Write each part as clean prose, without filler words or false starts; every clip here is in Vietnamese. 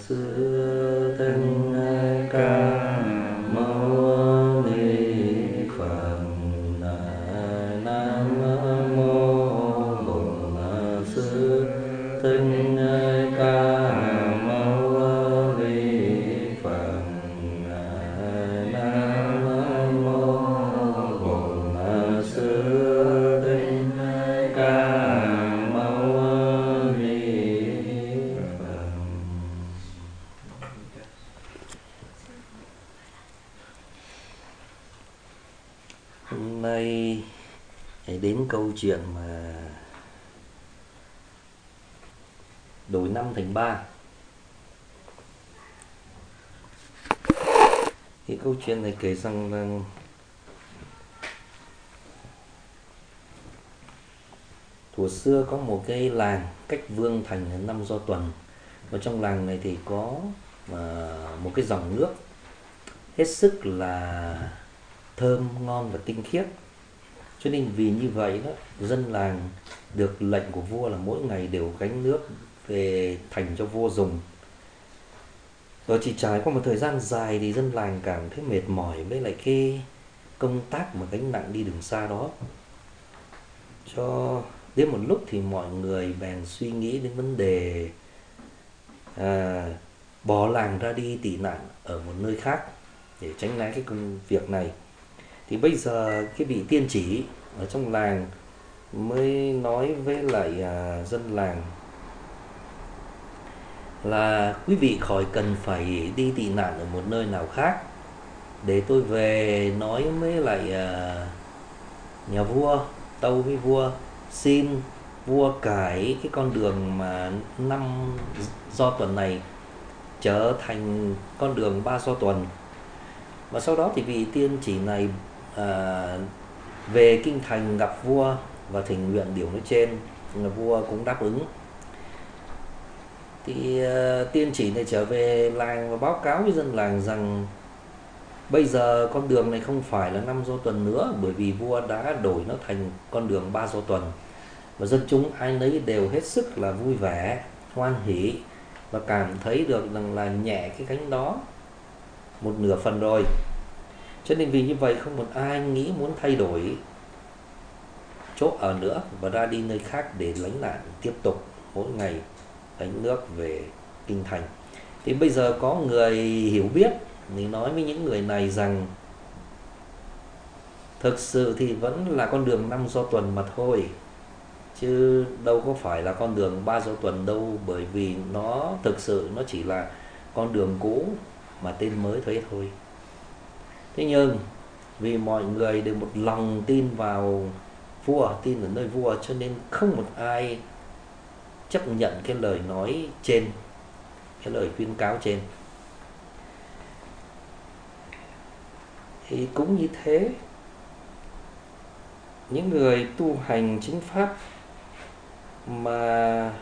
sư thích ca mâu ni phật. Nam mô Bổn Sư Thích Ca Mâu Ni Phật. Nam mô Bổn Sư Thích Ca Mâu Ni Phật. Hôm nay đến câu chuyện mà đổi năm thành 3. Cái câu chuyện này kể rằng là thuở xưa có một cái làng cách Vương Thành 5 Do Tuần. Và trong làng này thì có một cái dòng nước hết sức là thơm ngon và tinh khiết. Cho nên vì như vậy đó, dân làng được lệnh của vua là mỗi ngày đều gánh nước về thành cho vua dùng. Rồi chỉ trải qua một thời gian dài thì dân làng cảm thấy mệt mỏi với lại cái công tác mà gánh nặng đi đường xa đó. Cho đến một lúc thì mọi người bèn suy nghĩ đến vấn đề bỏ làng ra đi tị nạn ở một nơi khác để tránh né cái công việc này. Thì bây giờ cái vị tiên chỉ ở trong làng mới nói với lại dân làng là quý vị khỏi cần phải đi tị nạn ở một nơi nào khác, để tôi về nói với lại nhà vua, tâu với vua, xin vua cải cái con đường mà 5 do tuần này trở thành con đường 3 do tuần. Và sau đó thì vị tiên chỉ này về kinh thành gặp vua và thỉnh nguyện điều nói trên, vua cũng đáp ứng. Thì tiên chỉ này trở về làng và báo cáo với dân làng rằng bây giờ con đường này không phải là 5 do tuần nữa, bởi vì vua đã đổi nó thành con đường 3 do tuần. Và dân chúng ai nấy đều hết sức là vui vẻ, hoan hỉ và cảm thấy được rằng là nhẹ cái gánh đó một nửa phần rồi. Cho nên vì như vậy không một ai nghĩ muốn thay đổi chỗ ở nữa và ra đi nơi khác để lánh nạn, tiếp tục mỗi ngày gánh nước về kinh thành. Thì bây giờ có người hiểu biết thì nói với những người này rằng thực sự thì vẫn là con đường 5 do tuần mà thôi, chứ đâu có phải là con đường 3 do tuần đâu, bởi vì nó thực sự nó chỉ là con đường cũ mà tên mới thôi. Thế nhưng vì mọi người đều một lòng tin vào vua, tin ở nơi vua, cho nên không một ai chấp nhận cái lời nói trên, cái lời khuyên cáo trên. Thì cũng như thế, những người tu hành chính pháp mà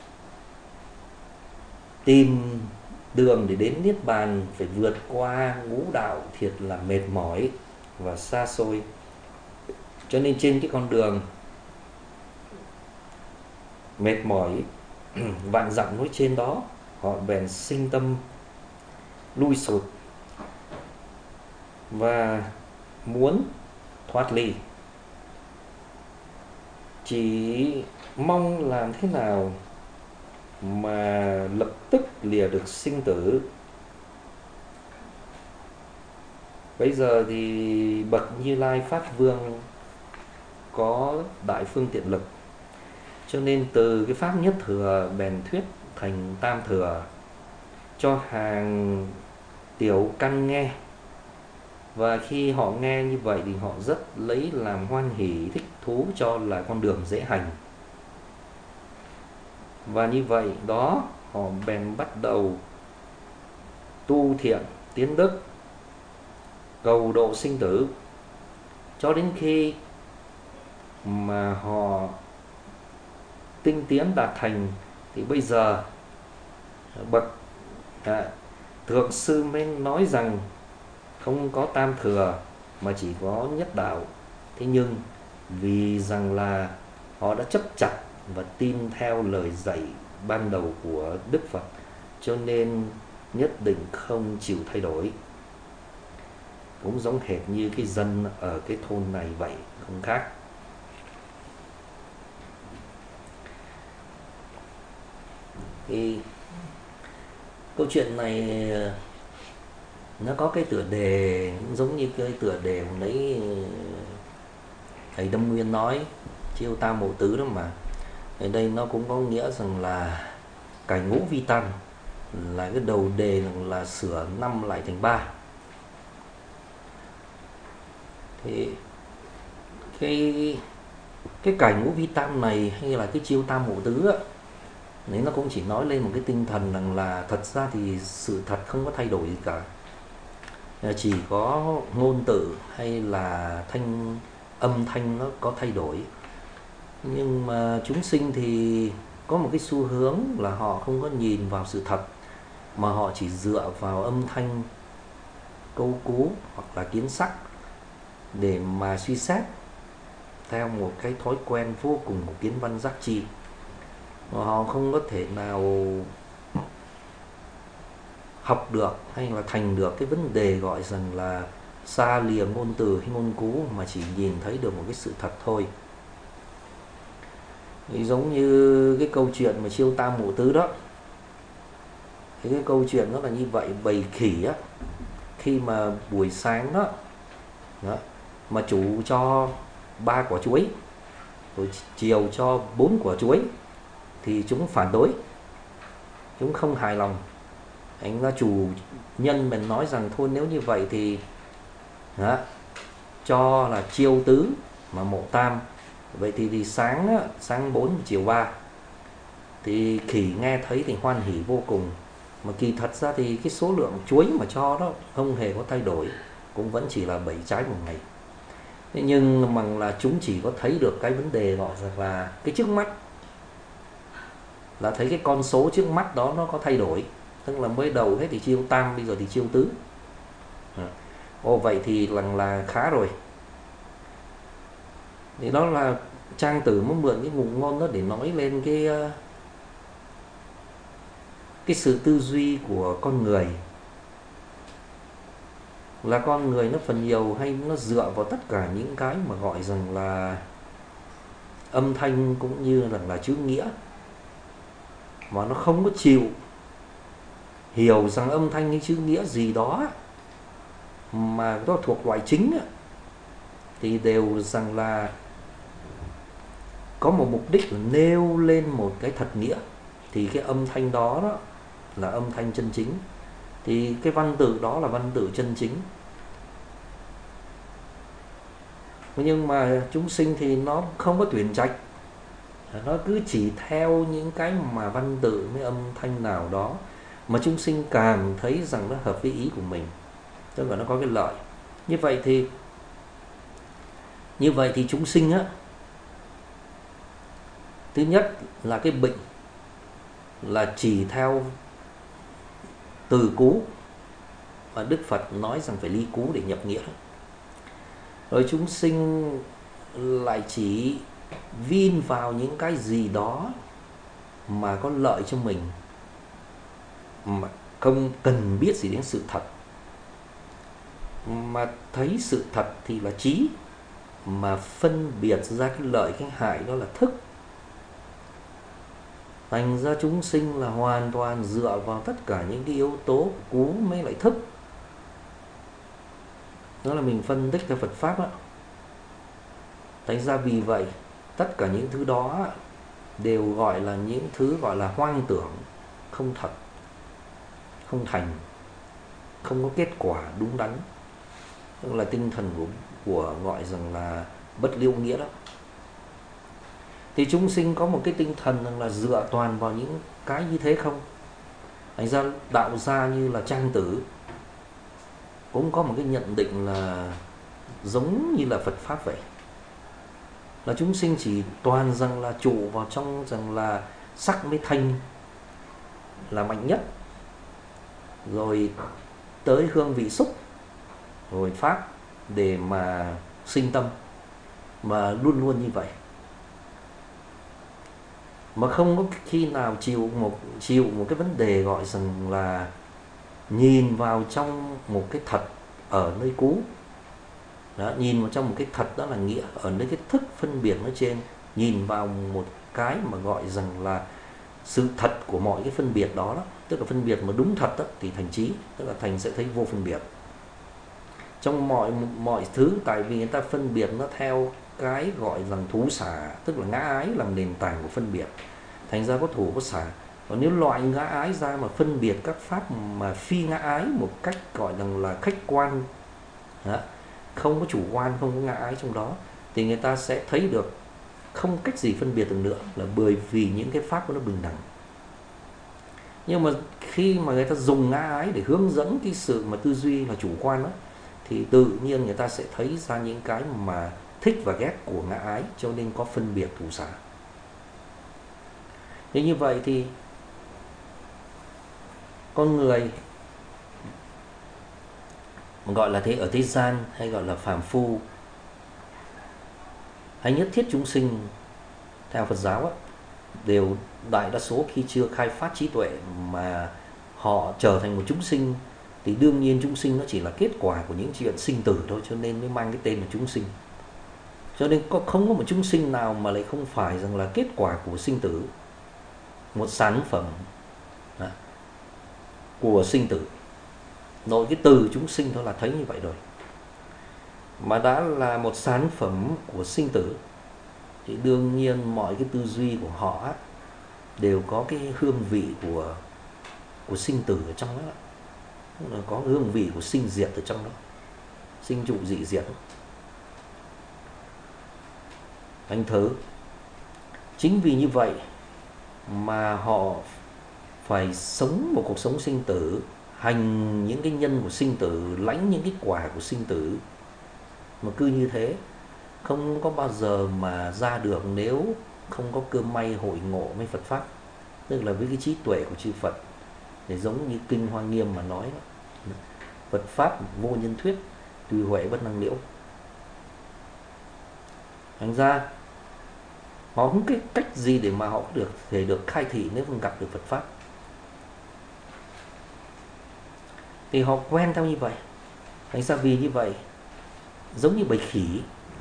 tìm đường để đến Niết Bàn phải vượt qua ngũ đạo thiệt là mệt mỏi và xa xôi. Cho nên trên cái con đường mệt mỏi vạn dặm núi trên đó, họ bèn sinh tâm lui sụt và muốn thoát ly, chỉ mong làm thế nào mà lập tức lìa được sinh tử. Bây giờ thì bậc Như Lai Pháp Vương có đại phương tiện lực, cho nên từ cái pháp nhất thừa bèn thuyết thành tam thừa cho hàng tiểu căn nghe. Và khi họ nghe như vậy thì họ rất lấy làm hoan hỷ, thích thú, cho là con đường dễ hành. Và như vậy đó, họ bèn bắt đầu tu thiện tiến đức, cầu độ sinh tử, cho đến khi mà họ tinh tiến đạt thành. Thì bây giờ bậc thượng sư mới nói rằng không có tam thừa mà chỉ có nhất đạo. Thế nhưng vì rằng là họ đã chấp chặt và tin theo lời dạy ban đầu của Đức Phật, cho nên nhất định không chịu thay đổi. Cũng giống hệt như cái dân ở cái thôn này vậy, không khác. Thì câu chuyện này nó có cái tựa đề giống như cái tựa đề hồi nãy thầy Đâm Nguyên nói, chiêu tam mộ tứ đó mà. Ở đây nó cũng có nghĩa rằng là cải ngũ vi tam, là cái đầu đề là sửa năm lại thành 3. Thì cái cải ngũ vi tam này hay là cái chiêu tam mộ tứ á, đấy nó cũng chỉ nói lên một cái tinh thần rằng là thật ra thì sự thật không có thay đổi gì cả, chỉ có ngôn từ hay là âm thanh nó có thay đổi. Nhưng mà chúng sinh thì có một cái xu hướng là họ không có nhìn vào sự thật, mà họ chỉ dựa vào âm thanh, câu cú hoặc là kiến sắc để mà suy xét theo một cái thói quen vô cùng của kiến văn giác chi. Họ không có thể nào học được hay là thành được cái vấn đề gọi rằng là xa lìa ngôn từ hay ngôn cú, mà chỉ nhìn thấy được một cái sự thật thôi. Thì giống như cái câu chuyện mà chiêu tam mộ tứ đó, thì cái câu chuyện nó là như vậy. Bầy khỉ á, khi mà buổi sáng đó mà chủ cho 3 quả chuối rồi chiều cho 4 quả chuối thì chúng phản đối, chúng không hài lòng. Anh là chủ nhân mình nói rằng thôi nếu như vậy thì cho là chiêu tứ mà mộ tam, vậy thì sáng 4 chiều 3. Thì khỉ nghe thấy thì hoan hỉ vô cùng, mà kỳ thật ra thì cái số lượng chuối mà cho đó không hề có thay đổi, cũng vẫn chỉ là 7 trái một ngày. Thế nhưng mà là chúng chỉ có thấy được cái vấn đề gọi là cái trước mắt, là thấy cái con số trước mắt đó nó có thay đổi, tức là mới đầu hết thì chiêu tam, bây giờ thì chiêu tứ. Vậy thì là khá rồi. Thì đó là Trang Tử muốn mượn cái ngụ ngôn đó để nói lên cái sự tư duy của con người, là con người nó phần nhiều hay nó dựa vào tất cả những cái mà gọi rằng là âm thanh cũng như là chữ nghĩa, mà nó không có chịu hiểu rằng âm thanh hay chữ nghĩa gì đó mà nó thuộc loại chính thì đều rằng là có một mục đích là nêu lên một cái thật nghĩa, thì cái âm thanh đó là âm thanh chân chính, thì cái văn tự đó là văn tự chân chính. Nhưng mà chúng sinh thì nó không có tuyển trạch, nó cứ chỉ theo những cái mà văn tự với âm thanh nào đó mà chúng sinh càng thấy rằng nó hợp với ý của mình, tức là nó có cái lợi. Như vậy thì chúng sinh thứ nhất là cái bệnh là chỉ theo từ cú, và Đức Phật nói rằng phải ly cú để nhập nghĩa. Rồi chúng sinh lại chỉ vin vào những cái gì đó mà có lợi cho mình, mà không cần biết gì đến sự thật, mà thấy sự thật thì là trí, mà phân biệt ra cái lợi cái hại đó là thức. Thành ra chúng sinh là hoàn toàn dựa vào tất cả những cái yếu tố của cú mới lại thức. Đó là mình phân tích theo Phật Pháp Thành ra vì vậy tất cả những thứ đó đều gọi là những thứ gọi là hoang tưởng, không thật, không thành, không có kết quả đúng đắn. Đó là tinh thần của gọi rằng là bất liêu nghĩa đó. Thì chúng sinh có một cái tinh thần rằng là dựa toàn vào những cái như thế không. Thành ra đạo gia như là Trang Tử cũng có một cái nhận định là giống như là Phật Pháp vậy, là chúng sinh chỉ toàn rằng là trụ vào trong rằng là sắc với thanh là mạnh nhất, rồi tới hương vị xúc, rồi pháp để mà sinh tâm, mà luôn luôn như vậy. mà không có khi nào chịu một cái vấn đề gọi rằng là nhìn vào trong một cái thật ở nơi cũ. Đó, nhìn vào trong một cái thật, đó là nghĩa ở nơi cái thức phân biệt nó trên, nhìn vào một cái mà gọi rằng là sự thật của mọi cái phân biệt đó, tức là phân biệt mà đúng thật đó, thì thành trí, tức là thành sẽ thấy vô phân biệt trong mọi thứ. Tại vì người ta phân biệt nó theo cái gọi rằng thú xả, tức là ngã ái làm nền tảng của phân biệt, thành ra có thủ có xả. Còn nếu loại ngã ái ra mà phân biệt các pháp mà phi ngã ái một cách gọi rằng là khách quan, không có chủ quan, không có ngã ái trong đó, thì người ta sẽ thấy được không cách gì phân biệt được nữa, là bởi vì những cái pháp nó bình đẳng. Nhưng mà khi mà người ta dùng ngã ái để hướng dẫn cái sự mà tư duy là chủ quan đó, thì tự nhiên người ta sẽ thấy ra những cái mà thích và ghét của ngã ái, cho nên có phân biệt thủ xả. Thế như vậy thì con người gọi là thế ở thế gian, hay gọi là phàm phu, hay nhất thiết chúng sinh theo Phật giáo á, đều đại đa số khi chưa khai phát trí tuệ mà họ trở thành một chúng sinh, thì đương nhiên chúng sinh nó chỉ là kết quả của những chuyện sinh tử thôi, cho nên mới mang cái tên là chúng sinh. Cho nên không có một chúng sinh nào mà lại không phải rằng là kết quả của sinh tử, một sản phẩm của sinh tử. Nội cái từ chúng sinh thôi là thấy như vậy rồi. Mà đã là một sản phẩm của sinh tử thì đương nhiên mọi cái tư duy của họ đều có cái hương vị của sinh tử ở trong đó, có hương vị của sinh diệt ở trong đó, sinh trụ dị diệt. Thành thử chính vì như vậy mà họ phải sống một cuộc sống sinh tử, hành những cái nhân của sinh tử, lãnh những cái quả của sinh tử. Mà cứ như thế không có bao giờ mà ra được nếu không có cơ may hội ngộ với Phật Pháp, tức là với cái trí tuệ của chư Phật. Để giống như Kinh Hoa Nghiêm mà nói đó, Phật Pháp vô nhân thuyết, tùy huệ bất năng liễu. Thành ra họ không cái cách gì để mà họ được khai thị nếu không gặp được Phật Pháp. Thì họ quen theo như vậy. Thành ra vì như vậy, giống như bầy khỉ,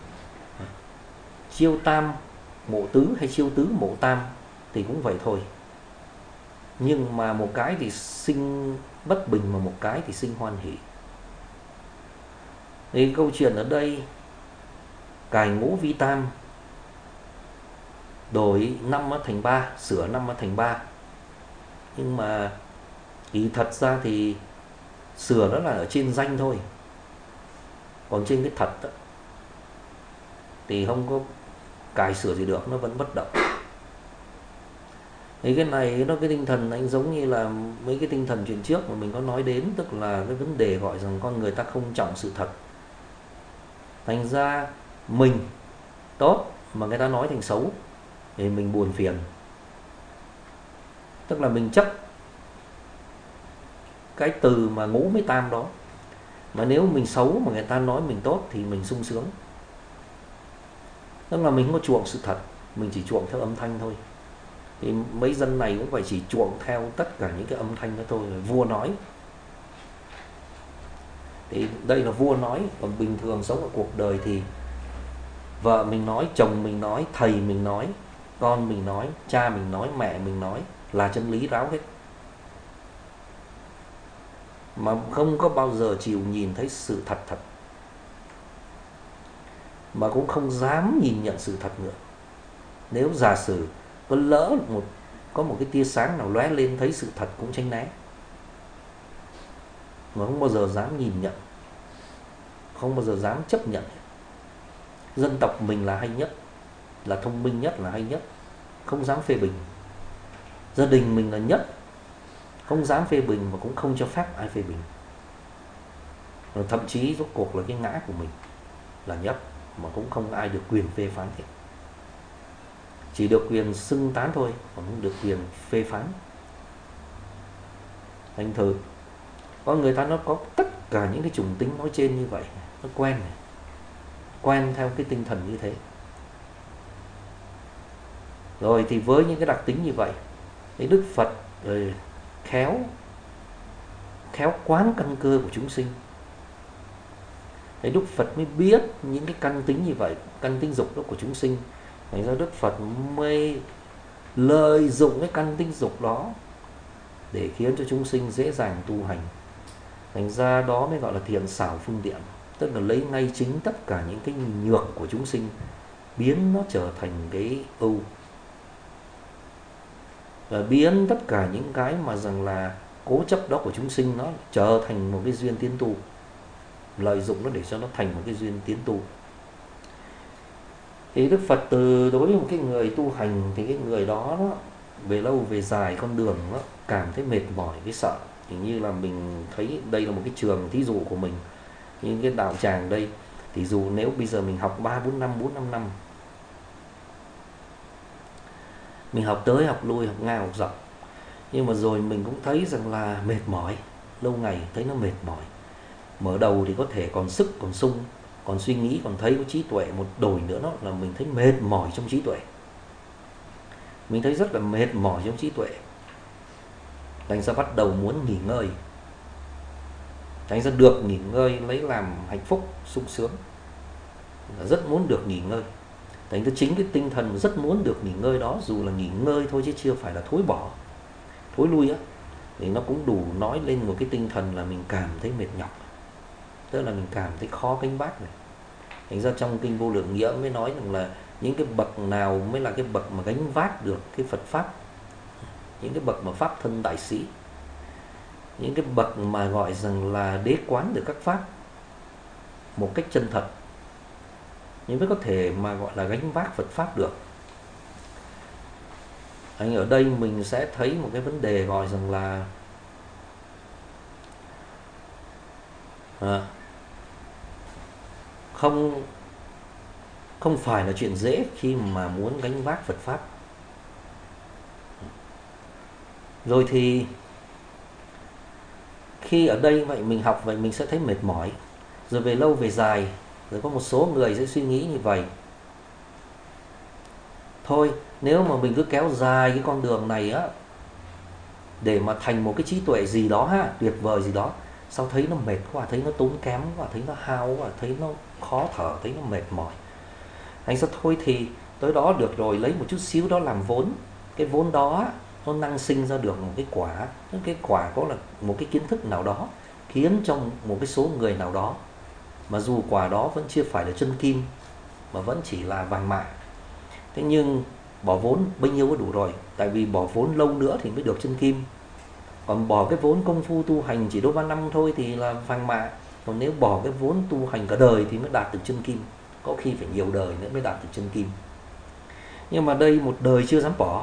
chiêu tam mộ tứ hay chiêu tứ mộ tam thì cũng vậy thôi. Nhưng mà một cái thì sinh bất bình, mà một cái thì sinh hoan hỷ. Thì câu chuyện ở đây, cài ngũ vi tam, đổi 5 thành 3, sửa 5 thành 3. Nhưng mà thì thật ra thì sửa đó là ở trên danh thôi, còn trên cái thật đó, thì không có cài sửa gì được, nó vẫn bất động. Thì cái này nó cái tinh thần anh giống như là mấy cái tinh thần chuyện trước mà mình có nói đến, tức là cái vấn đề gọi rằng con người ta không trọng sự thật. Thành ra mình tốt mà người ta nói thành xấu thì mình buồn phiền. Tức là mình chấp cái từ mà ngũ với tam đó. Mà nếu mình xấu mà người ta nói mình tốt thì mình sung sướng. Tức là mình không có chuộng sự thật, mình chỉ chuộng theo âm thanh thôi. Thì mấy dân này cũng phải chỉ chuộng theo tất cả những cái âm thanh đó thôi. Vua nói thì đây là vua nói. Còn bình thường sống ở cuộc đời thì vợ mình nói, chồng mình nói, thầy mình nói, con mình nói, cha mình nói, mẹ mình nói là chân lý ráo hết. Mà không có bao giờ chịu nhìn thấy sự thật thật, mà cũng không dám nhìn nhận sự thật nữa. Nếu giả sử có lỡ có một cái tia sáng nào lóe lên thấy sự thật cũng tránh né, mà không bao giờ dám nhìn nhận, không bao giờ dám chấp nhận. Dân tộc mình là hay nhất, là thông minh nhất, là hay nhất, không dám phê bình. Gia đình mình là nhất, không dám phê bình mà cũng không cho phép ai phê bình. Rồi thậm chí rốt cuộc là cái ngã của mình là nhất, mà cũng không ai được quyền phê phán hết. Chỉ được quyền xưng tán thôi, còn không được quyền phê phán. Thành thử con người ta nó có tất cả những cái chủng tính nói trên như vậy, nó quen theo cái tinh thần như thế. Rồi thì với những cái đặc tính như vậy, cái Đức Phật khéo khéo quán căn cơ của chúng sinh. Thế Đức Phật mới biết những cái căn tính như vậy, căn tính dục đó của chúng sinh. Thành ra Đức Phật mới lợi dụng cái căn tính dục đó để khiến cho chúng sinh dễ dàng tu hành. Thành ra đó mới gọi là thiện xảo phương tiện, tức là lấy ngay chính tất cả những cái nhược của chúng sinh, biến nó trở thành cái ưu, và biến tất cả những cái mà rằng là cố chấp đó của chúng sinh nó trở thành một cái duyên tiến tu, lợi dụng nó để cho nó thành một cái duyên tiến tu. Thì Đức Phật từ đối với một cái người tu hành thì cái người đó về lâu về dài con đường nó cảm thấy mệt mỏi cái sợ. Thì như là mình thấy đây là một cái trường thí dụ của mình, như cái đạo tràng đây, thì dù nếu bây giờ mình học 3-4 năm, 4-5 năm, mình học tới học lui, học ngang học dọc, nhưng mà rồi mình cũng thấy rằng là mệt mỏi, lâu ngày thấy nó mệt mỏi. Mở đầu thì có thể còn sức, còn sung, còn suy nghĩ, còn thấy có trí tuệ, một đồi nữa đó là mình thấy mệt mỏi trong trí tuệ, mình thấy rất là mệt mỏi trong trí tuệ. Thành ra bắt đầu muốn nghỉ ngơi, thành ra được nghỉ ngơi lấy làm hạnh phúc sung sướng, rất muốn được nghỉ ngơi. Thành ra chính cái tinh thần rất muốn được nghỉ ngơi đó, dù là nghỉ ngơi thôi chứ chưa phải là thối bỏ, thối lui á, thì nó cũng đủ nói lên một cái tinh thần là mình cảm thấy mệt nhọc, tức là mình cảm thấy khó gánh vác này. Thành ra trong kinh Vô Lượng Nghĩa mới nói rằng là những cái bậc nào mới là cái bậc mà gánh vác được cái Phật pháp, những cái bậc mà pháp thân đại sĩ, những cái bậc mà gọi rằng là đế quán được các pháp một cách chân thật, nhưng mới có thể mà gọi là gánh vác Phật pháp được. Anh ở đây mình sẽ thấy một cái vấn đề gọi rằng là không phải là chuyện dễ khi mà muốn gánh vác Phật pháp. Rồi thì khi ở đây vậy mình học vậy mình sẽ thấy mệt mỏi, rồi về lâu về dài, rồi có một số người sẽ suy nghĩ như vậy: thôi nếu mà mình cứ kéo dài cái con đường này á để mà thành một cái trí tuệ gì đó ha, tuyệt vời gì đó, sao thấy nó mệt quá, thấy nó tốn kém quá, thấy nó hao quá, thấy nó khó thở, thấy nó mệt mỏi. Anh sẽ thôi thì tới đó được rồi, lấy một chút xíu đó làm vốn, cái vốn đó nó năng sinh ra được một cái quả, cái quả có là một cái kiến thức nào đó, khiến cho một cái số người nào đó, mà dù quả đó vẫn chưa phải là chân kim mà vẫn chỉ là vàng mã, thế nhưng bỏ vốn bấy nhiêu có đủ rồi, tại vì bỏ vốn lâu nữa thì mới được chân kim. Còn bỏ cái vốn công phu tu hành chỉ đôi 3 năm thôi thì là vàng mã, còn nếu bỏ cái vốn tu hành cả đời thì mới đạt được chân kim, có khi phải nhiều đời nữa mới đạt được chân kim. Nhưng mà đây một đời chưa dám bỏ,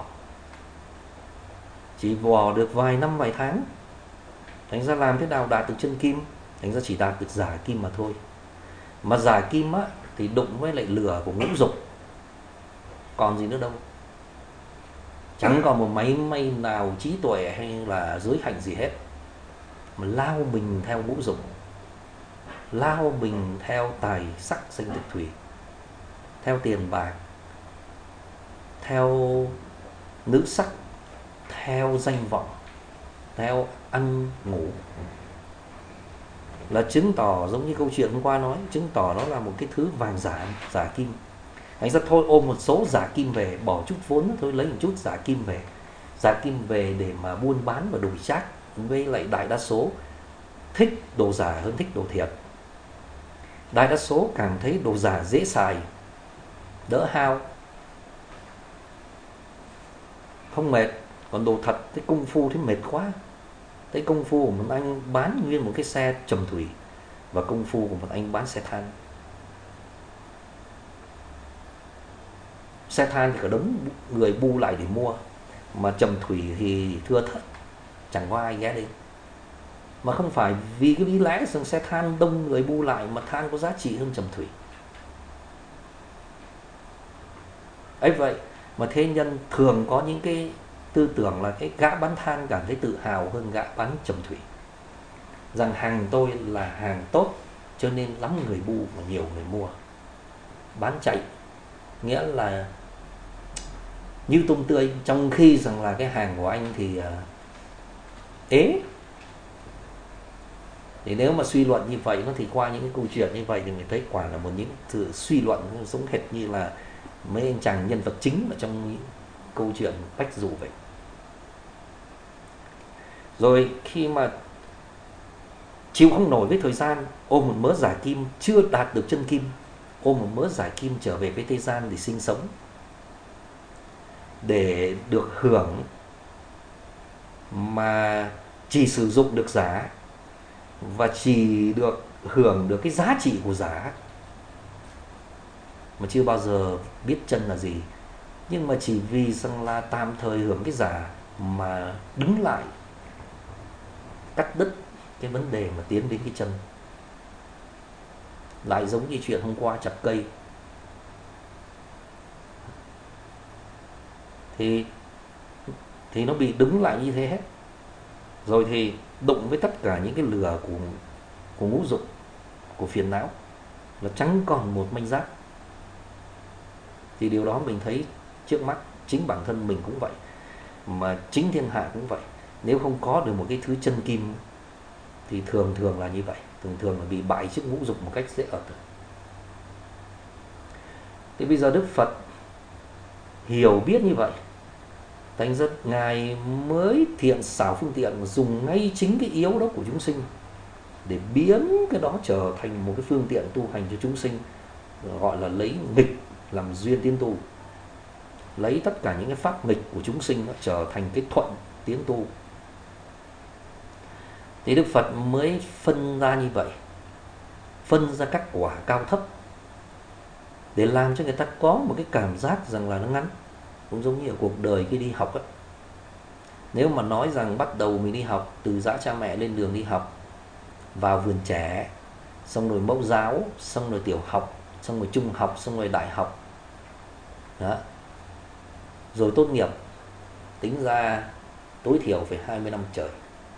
chỉ bỏ được vài năm vài tháng, thành ra làm thế nào đạt được chân kim, thành ra chỉ đạt được giả kim mà thôi. Mà giả kim á thì đụng với lại lửa của ngũ dục, còn gì nữa đâu, chẳng còn một máy may nào trí tuệ hay là giới hạnh gì hết, mà lao mình theo ngũ dục, lao mình theo tài sắc danh thực thủy, theo tiền bạc, theo nữ sắc, theo danh vọng, theo ăn ngủ, là chứng tỏ giống như câu chuyện hôm qua nói, chứng tỏ nó là một cái thứ vàng giả, giả kim. Anh ra thôi ôm một số giả kim về, bỏ chút vốn thôi, lấy một chút giả kim về, giả kim về để mà buôn bán và đổi trác, với lại đại đa số thích đồ giả hơn thích đồ thiệt. Đại đa số cảm thấy đồ giả dễ xài, đỡ hao, không mệt. Còn đồ thật, cái công phu thấy mệt quá. Cái công phu của một anh bán nguyên một cái xe trầm thủy, và công phu của một anh bán xe than. Xe than thì cả đống người bu lại để mua, mà trầm thủy thì thưa thớt, chẳng có ai ghé đến. Mà không phải vì cái lý lẽ rằng xe than đông người bu lại mà than có giá trị hơn trầm thủy ấy. Vậy mà thế nhân thường có những cái tư tưởng là cái gã bán than cảm thấy tự hào hơn gã bán trầm thủy, rằng hàng tôi là hàng tốt cho nên lắm người bu mà nhiều người mua. Bán chạy nghĩa là như tôm tươi, trong khi rằng là cái hàng của anh thì ế. Thì nếu mà suy luận như vậy, nó thì qua những cái câu chuyện như vậy thì mình thấy quả là một những sự suy luận giống hệt như là mấy anh chàng nhân vật chính ở trong những câu chuyện Bách Dụ vậy. Rồi khi mà chịu không nổi với thời gian, ôm một mớ giải kim chưa đạt được chân kim, ôm một mớ giải kim trở về với thế gian để sinh sống, để được hưởng mà chỉ sử dụng được giả, và chỉ được hưởng được cái giá trị của giả, mà chưa bao giờ biết chân là gì. Nhưng mà chỉ vì rằng là tạm thời hưởng cái giả mà đứng lại, cắt đứt cái vấn đề mà tiến đến cái chân. Lại giống như chuyện hôm qua chặt cây, thì nó bị đứng lại như thế hết. Rồi thì đụng với tất cả những cái lửa của ngũ dục, của phiền não, là chẳng còn một manh giáp. Thì điều đó mình thấy trước mắt, chính bản thân mình cũng vậy, mà chính thiên hạ cũng vậy. Nếu không có được một cái thứ chân kim thì thường thường là như vậy, thường là bị bại trước ngũ dục một cách dễ ợt. Thì bây giờ Đức Phật hiểu biết như vậy, thành ra Ngài mới thiện xảo phương tiện, dùng ngay chính cái yếu đó của chúng sinh để biến cái đó trở thành một cái phương tiện tu hành cho chúng sinh, gọi là lấy nghịch làm duyên tiến tu, lấy tất cả những cái pháp nghịch của chúng sinh nó trở thành cái thuận tiến tu. Thì Đức Phật mới phân ra như vậy, phân ra các quả cao thấp, để làm cho người ta có một cái cảm giác rằng là nó ngắn. Cũng giống như ở cuộc đời khi đi học ấy. Nếu mà nói rằng bắt đầu mình đi học từ giã cha mẹ lên đường đi học, vào vườn trẻ, xong rồi mẫu giáo, xong rồi tiểu học, xong rồi trung học, xong rồi đại học đó, rồi tốt nghiệp, tính ra tối thiểu phải 20 năm trời.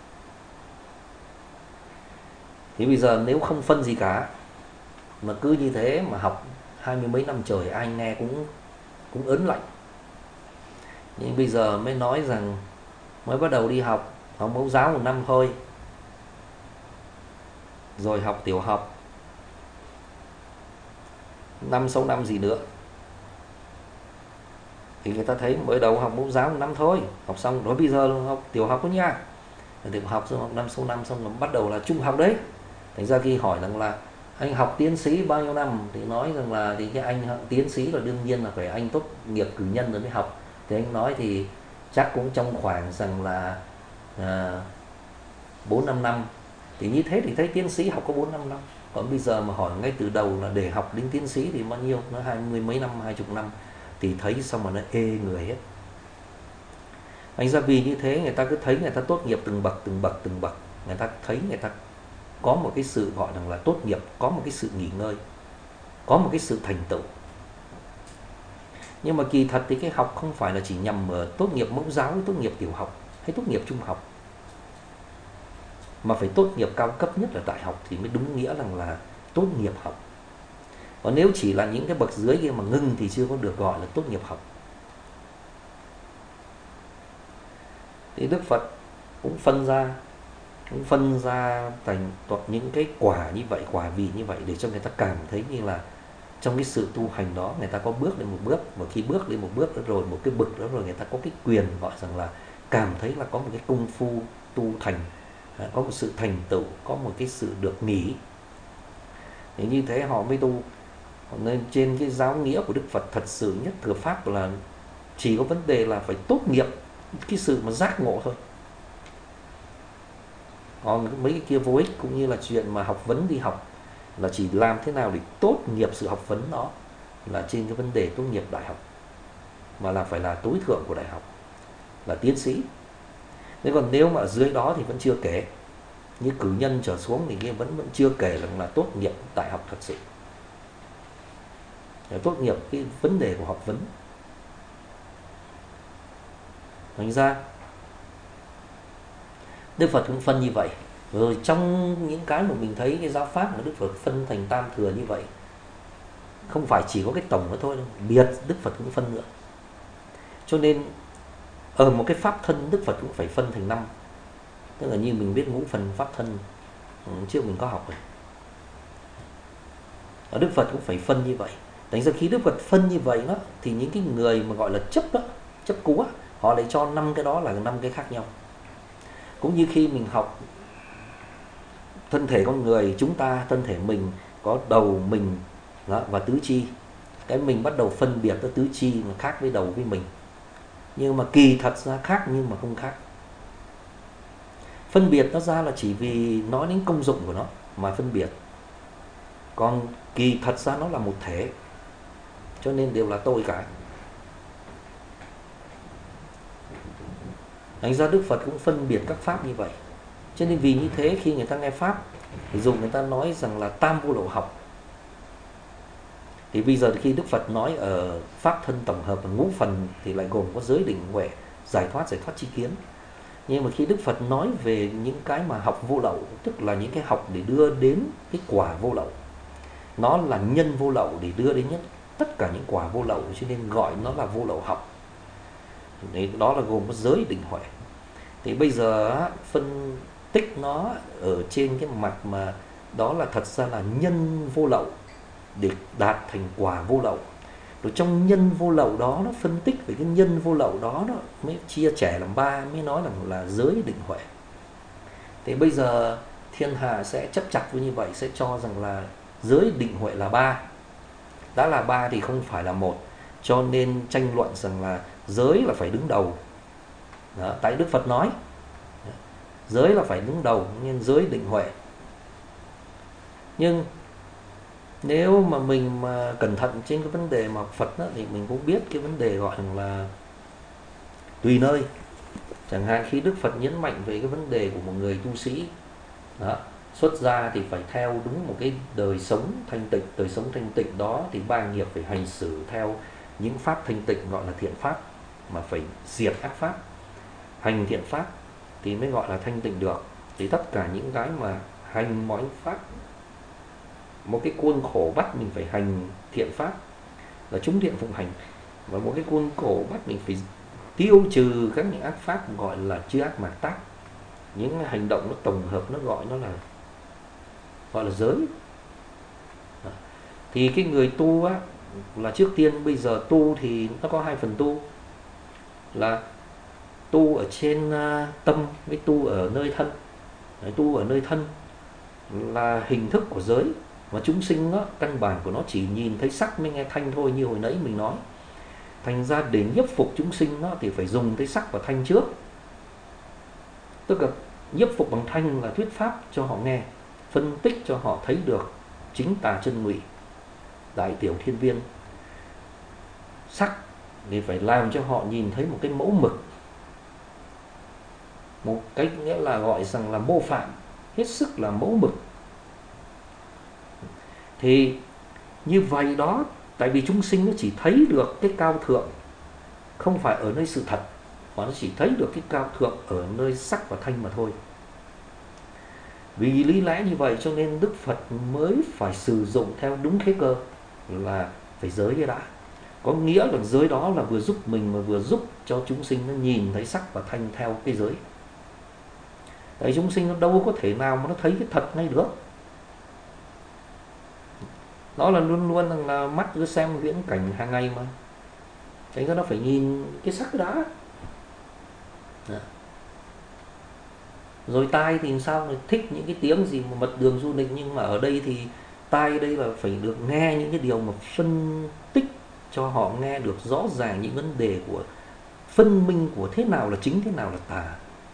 Thì bây giờ nếu không phân gì cả, mà cứ như thế mà học 20 mấy năm trời, ai nghe cũng ớn lạnh. Nhưng bây giờ mới nói rằng mới bắt đầu đi học mẫu giáo 1 năm thôi, rồi học tiểu học 5-6 năm gì nữa, thì người ta thấy mới đầu học mẫu giáo 1 năm thôi, học xong rồi bây giờ học tiểu học đó nha, tiểu học xong học 5-6 năm, xong rồi bắt đầu là trung học đấy. Thành ra khi hỏi rằng là anh học tiến sĩ bao nhiêu năm, thì nói rằng là thì cái anh tiến sĩ là đương nhiên là phải anh tốt nghiệp cử nhân rồi mới học. Thì anh nói thì chắc cũng trong khoảng rằng là 4-5 năm. Thì như thế thì thấy tiến sĩ học có 4-5 năm. Còn bây giờ mà hỏi ngay từ đầu là để học đến tiến sĩ thì bao nhiêu, nó 20 mấy năm, 20 năm, thì thấy xong mà nó ê người hết. Thành ra vì như thế người ta cứ thấy người ta tốt nghiệp từng bậc, người ta thấy người ta có một cái sự gọi rằng là tốt nghiệp, có một cái sự nghỉ ngơi, có một cái sự thành tựu. Nhưng mà kỳ thật thì cái học không phải là chỉ nhằm tốt nghiệp mẫu giáo, tốt nghiệp tiểu học hay tốt nghiệp trung học, mà phải tốt nghiệp cao cấp nhất là đại học thì mới đúng nghĩa rằng là tốt nghiệp học. Còn nếu chỉ là những cái bậc dưới kia mà ngưng thì chưa có được gọi là tốt nghiệp học. Thì Đức Phật cũng phân ra thành những cái quả như vậy, quả vị như vậy, để cho người ta cảm thấy như là trong cái sự tu hành đó người ta có bước lên một bước, và khi bước lên một bước đó rồi, một cái bậc đó rồi, người ta có cái quyền gọi rằng là cảm thấy là có một cái công phu tu thành, có một sự thành tựu, có một cái sự được nghỉ. Thì như thế họ mới tu. Nên trên cái giáo nghĩa của Đức Phật thật sự nhất thừa pháp là chỉ có vấn đề là phải tốt nghiệp cái sự mà giác ngộ thôi. Còn mấy cái kia vô ích, cũng như là chuyện mà học vấn đi học là chỉ làm thế nào để tốt nghiệp sự học vấn đó, là trên cái vấn đề tốt nghiệp đại học, mà là phải là tối thượng của đại học, là tiến sĩ. Thế còn nếu mà ở dưới đó thì vẫn chưa kể, như cử nhân trở xuống thì kia vẫn chưa kể là tốt nghiệp đại học thật sự, để tốt nghiệp cái vấn đề của học vấn. Thành ra Đức Phật cũng phân như vậy. Rồi trong những cái mà mình thấy cái giáo pháp mà Đức Phật phân thành tam thừa như vậy, không phải chỉ có cái tổng đó thôi đâu, biệt Đức Phật cũng phân nữa. Cho nên ở một cái pháp thân Đức Phật cũng phải phân thành 5. Tức là như mình biết ngũ phần pháp thân trước mình có học rồi. Ở Đức Phật cũng phải phân như vậy. Thành ra khi Đức Phật phân như vậy đó, thì những cái người mà gọi là chấp đó, chấp cú á, họ lại cho 5 cái đó là 5 cái khác nhau. Cũng như khi mình học thân thể con người, chúng ta, thân thể mình có đầu mình đó, và tứ chi. Cái mình bắt đầu phân biệt cái tứ chi mà khác với đầu với mình. Nhưng mà kỳ thật ra khác nhưng mà không khác. Phân biệt nó ra là chỉ vì nói đến công dụng của nó mà phân biệt. Còn kỳ thật ra nó là một thể. Cho nên đều là tôi cả. Thành ra Đức Phật cũng phân biệt các pháp như vậy. Cho nên vì như thế khi người ta nghe pháp, ví dụ người ta nói rằng là tam vô lậu học. Thì bây giờ khi Đức Phật nói ở pháp thân tổng hợp và ngũ phần thì lại gồm có giới định huệ, giải thoát tri kiến. Nhưng mà khi Đức Phật nói về những cái mà học vô lậu, tức là những cái học để đưa đến cái quả vô lậu, nó là nhân vô lậu để đưa đến tất cả những quả vô lậu, cho nên gọi nó là vô lậu học. Đấy, đó là gồm có giới định huệ. Thì bây giờ phân tích nó ở trên cái mặt mà đó là thật ra là nhân vô lậu để đạt thành quả vô lậu. Rồi trong nhân vô lậu đó nó phân tích về cái nhân vô lậu đó nó mới chia sẻ làm 3, mới nói là giới định huệ. Thì bây giờ thiên hạ sẽ chấp chặt với như vậy, sẽ cho rằng là giới định huệ là 3. Đã là 3 thì không phải là 1. Cho nên tranh luận rằng là giới là phải đứng đầu. Đó, tại Đức Phật nói giới là phải đứng đầu, nên giới định huệ. Nhưng nếu mà mình mà cẩn thận trên cái vấn đề mà học Phật đó, thì mình cũng biết cái vấn đề gọi là tùy nơi. Chẳng hạn khi Đức Phật nhấn mạnh về cái vấn đề của một người tu sĩ đó, xuất gia thì phải theo đúng một cái đời sống thanh tịnh. Đời sống thanh tịnh đó thì ba nghiệp phải hành xử theo những pháp thanh tịnh gọi là thiện pháp, mà phải diệt ác pháp, hành thiện pháp thì mới gọi là thanh tịnh được. Thì tất cả những cái mà hành mọi pháp, một cái khuôn khổ bắt mình phải hành thiện pháp là chúng thiện phụng hành, và một cái khuôn khổ bắt mình phải tiêu trừ các những ác pháp gọi là chư ác mạt tác. Những hành động nó tổng hợp nó gọi là giới. Thì cái người tu á, là trước tiên bây giờ tu thì nó có 2 phần tu, là tu ở trên tâm với tu ở nơi thân. Đấy, tu ở nơi thân là hình thức của giới, mà chúng sinh đó, căn bản của nó chỉ nhìn thấy sắc mới nghe thanh thôi, như hồi nãy mình nói. Thành ra để nhiếp phục chúng sinh đó, thì phải dùng tới sắc và thanh trước. Tức là nhiếp phục bằng thanh là thuyết pháp cho họ nghe, phân tích cho họ thấy được chính tà chân ngụy, đại tiểu thiên viên. Sắc thì phải làm cho họ nhìn thấy một cái mẫu mực, một cái nghĩa là gọi rằng là mô phạm, hết sức là mẫu mực. Thì như vậy đó, tại vì chúng sinh nó chỉ thấy được cái cao thượng không phải ở nơi sự thật, mà nó chỉ thấy được cái cao thượng ở nơi sắc và thanh mà thôi. Vì lý lẽ như vậy cho nên Đức Phật mới phải sử dụng theo đúng khế cơ là phải giới cái đã. Có nghĩa là giới đó là vừa giúp mình mà vừa giúp cho chúng sinh nó nhìn thấy sắc và thanh theo cái giới. Tại chúng sinh nó đâu có thể nào mà nó thấy cái thật ngay được. Nó là luôn luôn là mắt cứ xem viễn cảnh hàng ngày mà. Thành ra nó phải nhìn cái sắc cái đã. Rồi tai thì sao mà thích những cái tiếng gì mà mật đường du lịch, nhưng mà ở đây thì tai đây là phải được nghe những cái điều mà phân tích cho họ nghe được rõ ràng những vấn đề của phân minh của thế nào là chính, thế nào là tà.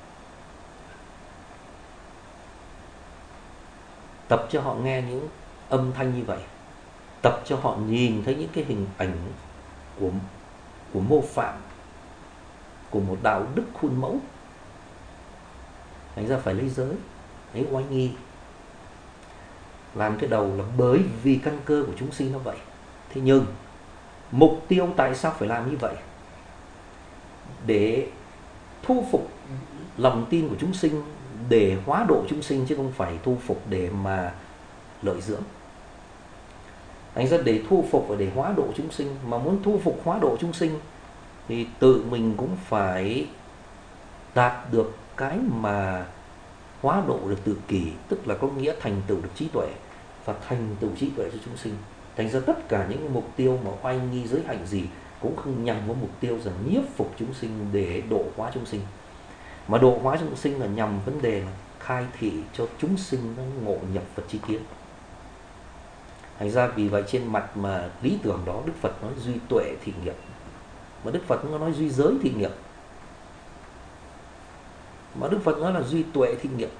Tập cho họ nghe những âm thanh như vậy, tập cho họ nhìn thấy những cái hình ảnh của mô phạm, của một đạo đức khuôn mẫu. Thành ra phải lấy giới, lấy oai nghi làm cái đầu, là bởi vì căn cơ của chúng sinh nó vậy. Thế nhưng mục tiêu tại sao phải làm như vậy? Để thu phục lòng tin của chúng sinh, để hóa độ chúng sinh, chứ không phải thu phục để mà lợi dưỡng. Thành ra để thu phục và để hóa độ chúng sinh, mà muốn thu phục hóa độ chúng sinh thì tự mình cũng phải đạt được cái mà hóa độ được tự kỷ, tức là có nghĩa thành tựu được trí tuệ và thành tựu trí tuệ cho chúng sinh. Thành ra tất cả những mục tiêu mà oai nghi giới hạnh gì cũng không nhằm vào mục tiêu rằng nhiếp phục chúng sinh để độ hóa chúng sinh, mà độ hóa chúng sinh là nhằm vấn đề là khai thị cho chúng sinh nó ngộ nhập Phật chi kiến. Thành ra vì vậy trên mặt mà lý tưởng đó Đức Phật nói duy tuệ thị nghiệp, mà Đức Phật nó nói duy giới thị nghiệp, mà Đức Phật nói là duy tuệ thị nghiệp.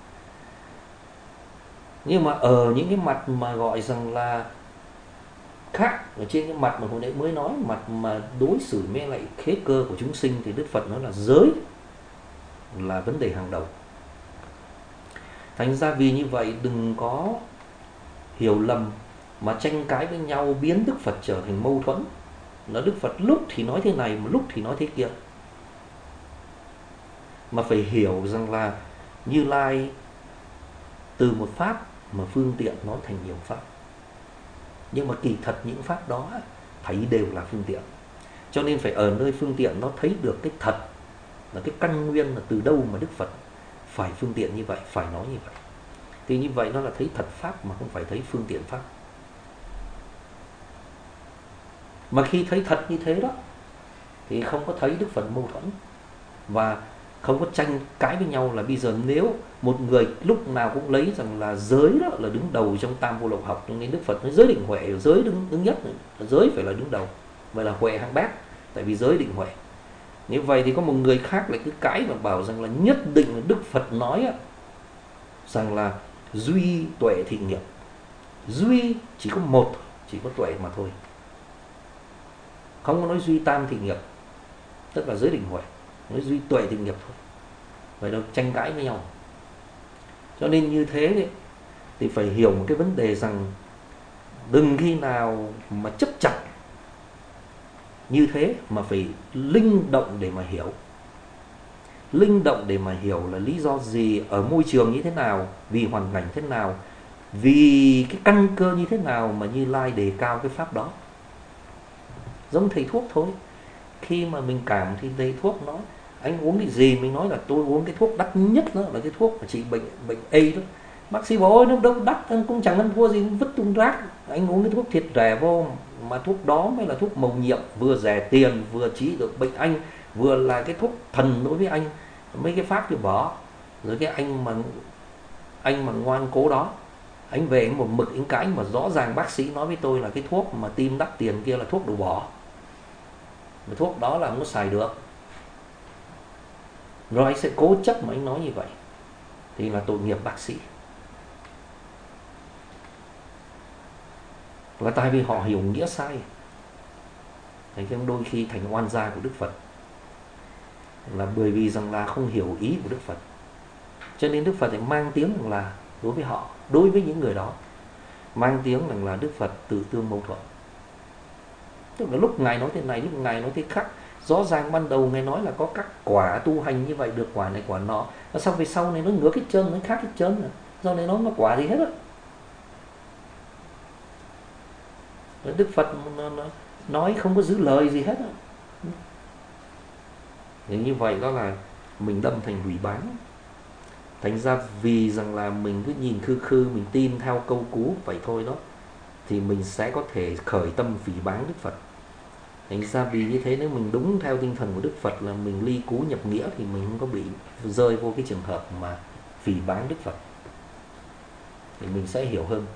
Nhưng mà ở những cái mặt mà gọi rằng là khác, ở trên cái mặt mà hồi nãy mới nói, mặt mà đối xử với lại khế cơ của chúng sinh, thì Đức Phật nói là giới là vấn đề hàng đầu. Thành ra vì như vậy đừng có hiểu lầm mà tranh cãi với nhau, biến Đức Phật trở thành mâu thuẫn. Nó Đức Phật lúc thì nói thế này, một lúc thì nói thế kia. Mà phải hiểu rằng là Như Lai từ một pháp mà phương tiện nói thành nhiều pháp. Nhưng mà kỳ thật những pháp đó thấy đều là phương tiện. Cho nên phải ở nơi phương tiện nó thấy được cái thật, là cái căn nguyên là từ đâu mà Đức Phật phải phương tiện như vậy, phải nói như vậy. Thì như vậy nó là thấy thật pháp mà không phải thấy phương tiện pháp. Mà khi thấy thật như thế đó thì không có thấy Đức Phật mâu thuẫn và không có tranh cãi với nhau. Là bây giờ nếu một người lúc nào cũng lấy rằng là giới đó là đứng đầu trong tam vô lậu học, nên Đức Phật nói giới định huệ, giới đứng nhất, giới phải là đứng đầu, vậy là huệ hạng bét, tại vì giới định huệ. Như vậy thì có một người khác lại cứ cãi và bảo rằng là nhất định là Đức Phật nói rằng là duy tuệ thị nghiệp, duy chỉ có một, chỉ có tuệ mà thôi, không có nói duy tam thị nghiệp, tức là giới định huệ, nói duy tuệ thị nghiệp thôi. Vậy đâu tranh cãi với nhau. Cho nên như thế đấy, thì phải hiểu một cái vấn đề rằng đừng khi nào mà chấp chặt như thế, mà phải linh động để mà hiểu. Linh động để mà hiểu là lý do gì, ở môi trường như thế nào, vì hoàn cảnh thế nào, vì cái căn cơ như thế nào mà Như Lai đề cao cái pháp đó. Giống thầy thuốc thôi. Khi mà mình cảm thì thầy thuốc nói anh uống cái gì, mình nói là tôi uống cái thuốc đắt nhất, đó là cái thuốc mà trị bệnh A đó. Bác sĩ bảo ôi nó đâu đắt, anh cũng chẳng ăn thua gì, vứt tung rác. Anh uống cái thuốc thiệt rẻ vô, mà thuốc đó mới là thuốc mầu nhiệm, vừa rẻ tiền, vừa trị được bệnh anh, vừa là cái thuốc thần đối với anh. Mấy cái pháp thì bỏ. Rồi cái anh mà ngoan cố đó, anh về một mực những cái mà rõ ràng bác sĩ nói với tôi là cái thuốc mà tim đắt tiền kia là thuốc đồ bỏ, mà thuốc đó là không có xài được. Rồi anh sẽ cố chấp mà anh nói như vậy, thì là tội nghiệp bác sĩ. Là tại vì họ hiểu nghĩa sai. Thành ra đôi khi thành oan gia của Đức Phật là bởi vì rằng là không hiểu ý của Đức Phật. Cho nên Đức Phật phải mang tiếng rằng là đối với họ, đối với những người đó, mang tiếng rằng là Đức Phật tự tương mâu thuẫn. Tức là lúc Ngài nói thế này, lúc Ngài nói thế khác. Rõ ràng ban đầu Ngài nói là có các quả tu hành như vậy, được quả này quả nọ. Và sau về sau này nó ngược cái chân, nó khác cái chân rồi. Do này nó không có quả gì hết á. Đức Phật nó nói không có giữ lời gì hết á. Thì như vậy đó là mình đâm thành hủy bán. Thành ra vì rằng là mình cứ nhìn khư khư, mình tin theo câu cú vậy thôi đó, thì mình sẽ có thể khởi tâm phỉ báng Đức Phật. Thành ra vì như thế, nếu mình đúng theo tinh thần của Đức Phật là mình ly cú nhập nghĩa, thì mình không có bị rơi vô cái trường hợp mà phỉ báng Đức Phật, thì mình sẽ hiểu hơn.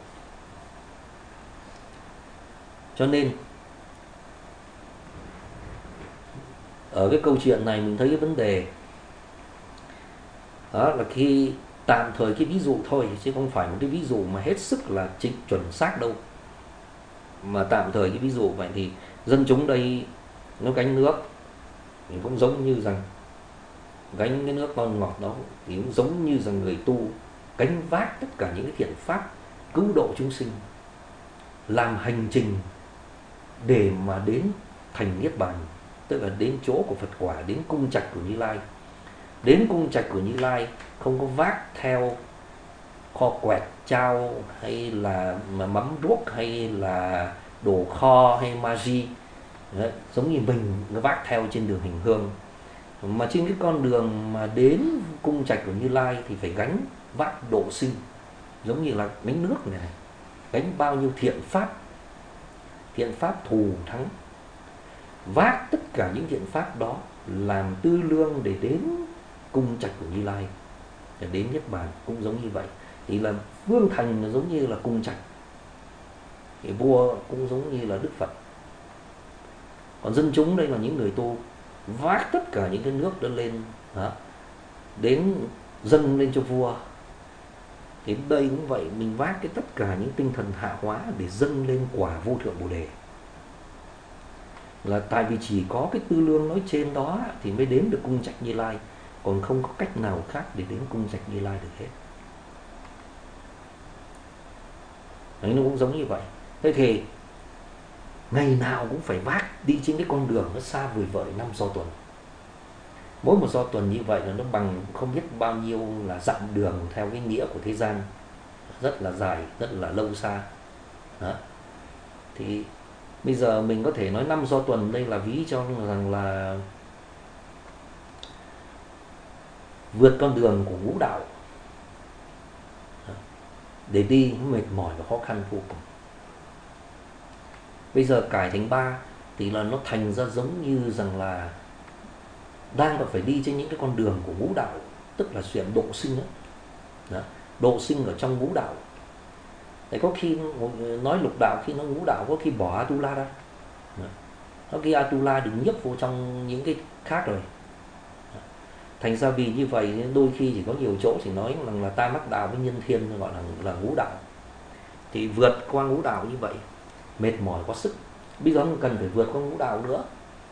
Cho nên ở cái câu chuyện này mình thấy cái vấn đề đó là khi tạm thời cái ví dụ thôi, chứ không phải một cái ví dụ mà hết sức là chuẩn xác đâu, mà tạm thời cái ví dụ vậy. Thì dân chúng đây nó gánh nước thì cũng giống như rằng gánh cái nước ngon ngọt đó, thì cũng giống như rằng người tu gánh vác tất cả những cái thiện pháp cứu độ chúng sinh, làm hành trình để mà đến thành Niết Bàn, tức là đến chỗ của Phật quả, đến cung trạch của Như Lai. Đến cung trạch của Như Lai không có vác theo kho quẹt trao hay là mắm ruốc hay là đồ kho hay magi, Đấy, giống như mình vác theo trên đường hành hương, mà trên cái con đường mà đến cung trạch của Như Lai thì phải gánh vác độ sinh, giống như là gánh nước này, gánh bao nhiêu thiện pháp thù thắng, vác tất cả những thiện pháp đó làm tư lương để đến cung trạch của Như Lai, để đến Niết Bàn. Cũng giống như vậy, thì là vương thành là giống như là cung trạch, thì vua cũng giống như là Đức Phật, còn dân chúng đây là những người tu, vác tất cả những cái nước đó lên đó, đến dâng lên cho vua. Thì đây cũng vậy, mình vác cái tất cả những tinh thần hạ hóa để dâng lên quả vô thượng Bồ đề, là tại vì chỉ có cái tư lương nói trên đó thì mới đến được cung trạch Như Lai, còn không có cách nào khác để đến cung trạch Như Lai được hết. Đấy, nó cũng giống như vậy. Thế thì ngày nào cũng phải vác đi trên cái con đường nó xa vời vợi 5 do tuần. Mỗi một do tuần như vậy là nó bằng không biết bao nhiêu là dặm đường theo cái nghĩa của thế gian, rất là dài, rất là lâu xa đó. Thì bây giờ mình có thể nói 5 do tuần đây là ví cho rằng là vượt con đường của ngũ đạo để đi mệt mỏi và khó khăn vô cùng. Bây giờ cải thành 3 thì là nó thành ra giống như rằng là đang còn phải đi trên những cái con đường của ngũ đạo, tức là chuyện độ sinh đó. Độ sinh ở trong ngũ đạo. Đấy, có khi nói lục đạo, khi nói ngũ đạo có khi bỏ Atula ra. Có khi Atula được nhấp vô trong những cái khác rồi. Thành ra vì như vậy đôi khi chỉ có nhiều chỗ chỉ nói rằng là ta mắc đạo với nhân thiên, gọi là ngũ đạo. Thì vượt qua ngũ đạo như vậy mệt mỏi quá sức, bây giờ không cần phải vượt qua ngũ đạo nữa.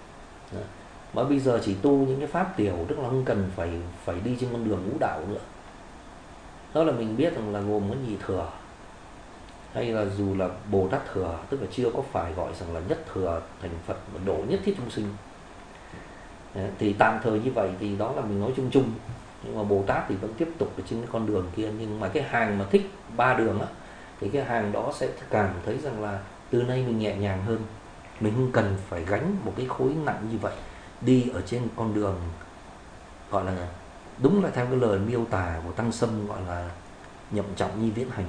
Mà bây giờ chỉ tu những cái pháp tiểu, tức là không cần phải đi trên con đường ngũ đạo nữa. Đó là mình biết rằng là gồm có nhị thừa, hay là dù là Bồ Tát thừa, tức là chưa có phải gọi rằng là nhất thừa thành Phật và độ nhất thiết chúng sinh. Đấy, thì tạm thời như vậy thì đó là mình nói chung chung, nhưng mà Bồ Tát thì vẫn tiếp tục ở trên cái con đường kia. Nhưng mà cái hàng mà thích 3 đường á, thì cái hàng đó sẽ cảm thấy rằng là từ nay mình nhẹ nhàng hơn, mình không cần phải gánh một cái khối nặng như vậy, đi ở trên con đường gọi là đúng là theo cái lời miêu tả của Tăng Sâm, gọi là nhậm trọng nhi viễn hành,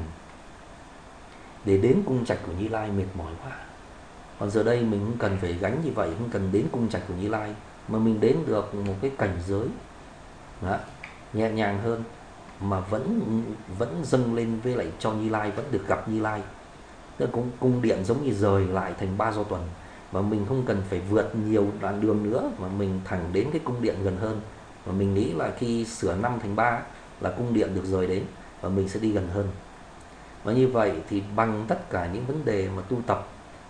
để đến cung trạch của Như Lai mệt mỏi quá. Còn giờ đây mình không cần phải gánh như vậy, không cần đến cung trạch của Như Lai, mà mình đến được một cái cảnh giới đó, nhẹ nhàng hơn, mà vẫn dâng lên với lại cho Như Lai, vẫn được gặp Như Lai. Tức là cung điện giống như rời lại thành 3 do tuần, mà mình không cần phải vượt nhiều đoạn đường nữa, mà mình thẳng đến cái cung điện gần hơn. Và mình nghĩ là khi sửa 5 thành 3 là cung điện được rời đến, và mình sẽ đi gần hơn. Và như vậy thì bằng tất cả những vấn đề mà tu tập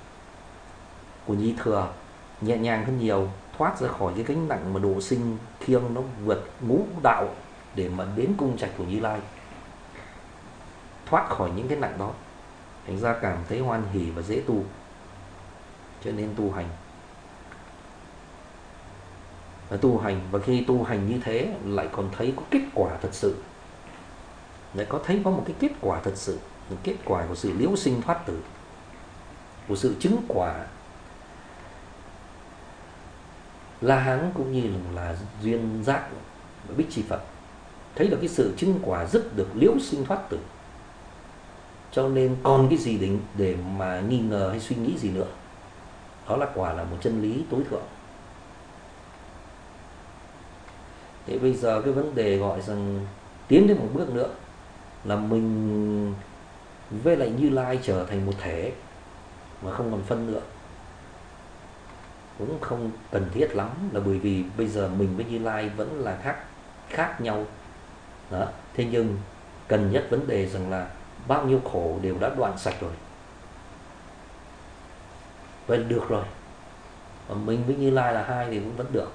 của nhị thừa nhẹ nhàng hơn nhiều, thoát ra khỏi cái gánh nặng mà độ sinh khiêng nó vượt ngũ đạo để mà đến cung trạch của Như Lai, thoát khỏi những cái nặng đó, thành ra cảm thấy hoan hỉ và dễ tu, cho nên tu hành. Và khi tu hành như thế lại còn thấy có kết quả thật sự, lại có một cái kết quả thật sự, một kết quả của sự liễu sinh thoát tử, của sự chứng quả La Hán cũng như là duyên giác và Bích Chi Phật, thấy được cái sự chứng quả dứt được liễu sinh thoát tử. Cho nên còn cái gì để mà nghi ngờ hay suy nghĩ gì nữa. Đó là quả là một chân lý tối thượng. Thế bây giờ cái vấn đề gọi rằng tiến đến một bước nữa là mình với lại Như Lai trở thành một thể mà không còn phân nữa, cũng không cần thiết lắm, là bởi vì bây giờ mình với Như Lai vẫn là khác nhau đó. Thế nhưng cần nhất vấn đề rằng là bao nhiêu khổ đều đã đoạn sạch rồi, vậy là được rồi. Còn mình với Như Lai là hai thì cũng vẫn được.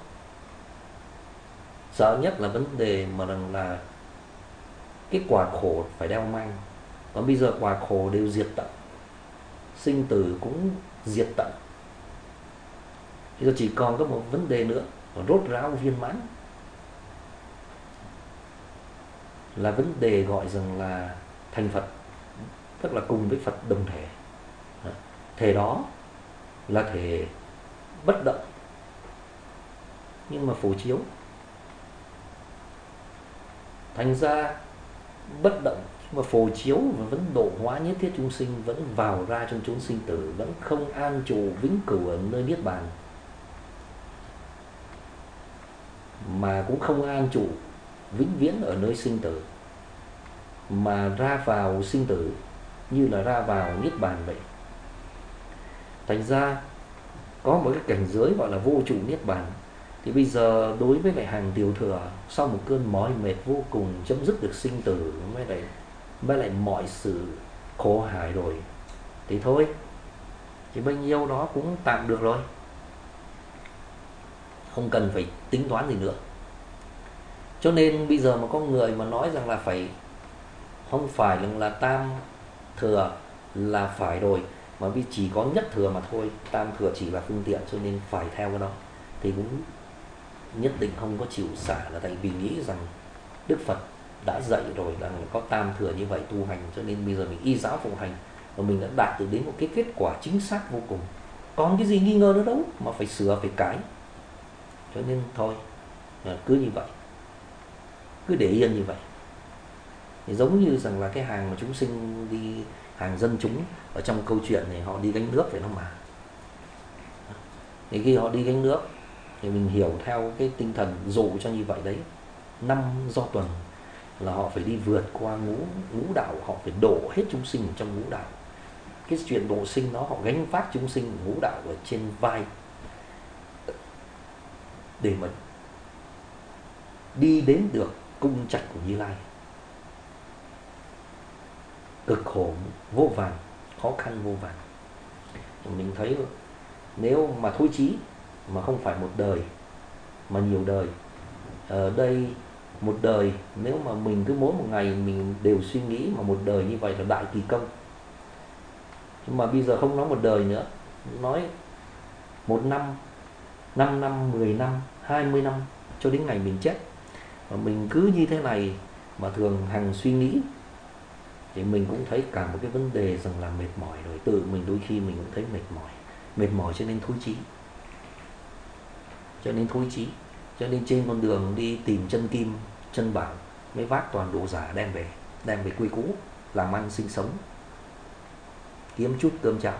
Sợ nhất là vấn đề mà rằng là cái quả khổ phải đeo mang. Còn bây giờ quả khổ đều diệt tận, sinh tử cũng diệt tận. Bây giờ chỉ còn có một vấn đề nữa, rốt ráo viên mãn, là vấn đề gọi rằng là thành Phật, tức là cùng với Phật đồng thể. Thể đó là thể bất động nhưng mà phổ chiếu. Thành ra bất động nhưng mà phổ chiếu và vẫn độ hóa nhất thiết chúng sinh, vẫn vào ra trong chốn sinh tử, vẫn không an trụ vĩnh cửu ở nơi niết bàn, mà cũng không an trụ vĩnh viễn ở nơi sinh tử, mà ra vào sinh tử như là ra vào niết bàn vậy. Thành ra có một cái cảnh giới gọi là vô trụ niết bàn. Thì bây giờ đối với lại hàng tiểu thừa, sau một cơn mỏi mệt vô cùng, chấm dứt được sinh tử với lại mọi sự khổ hải rồi, thì thôi, thì bao nhiêu đó cũng tạm được rồi, không cần phải tính toán gì nữa. Cho nên bây giờ mà có người mà nói rằng là phải, không phải là tam thừa là phải rồi, mà vì chỉ có nhất thừa mà thôi, tam thừa chỉ là phương tiện, cho nên phải theo cái đó, thì cũng nhất định không có chịu xả, là tại vì nghĩ rằng Đức Phật đã dạy rồi rằng có tam thừa như vậy tu hành, cho nên bây giờ mình y giáo phụng hành và mình đã đạt được đến một cái kết quả chính xác vô cùng, còn cái gì nghi ngờ nữa đâu mà phải sửa phải cãi. Cho nên thôi, cứ như vậy, cứ để yên như vậy. Thì giống như rằng là cái hàng mà chúng sinh đi, hàng dân chúng ở trong câu chuyện này, họ đi gánh nước phải không mà. Thì khi họ đi gánh nước thì mình hiểu theo cái tinh thần dụ cho như vậy đấy. 5 do tuần là họ phải đi vượt qua ngũ đạo, họ phải độ hết chúng sinh trong ngũ đạo. Cái chuyện độ sinh đó, họ gánh vác chúng sinh ngũ đạo ở trên vai để mà đi đến được cung trạch của Như Lai. Cực khổ vô vàn, khó khăn vô vàn. Mình thấy nếu mà thối chí mà không phải một đời mà nhiều đời, ở đây một đời, nếu mà mình cứ mỗi một ngày mình đều suy nghĩ mà một đời như vậy là đại kỳ công. Nhưng mà bây giờ không nói một đời nữa, nói 1 năm, 5 năm, 10 năm, 20 năm cho đến ngày mình chết, và mình cứ như thế này mà thường hằng suy nghĩ, thì mình cũng thấy cả một cái vấn đề rằng là mệt mỏi rồi. Tự mình đôi khi mình cũng thấy mệt mỏi cho nên thối chí, cho nên trên con đường đi tìm chân kim chân bảo mới vác toàn đồ giả đem về quê cũ làm ăn sinh sống, kiếm chút cơm cháo,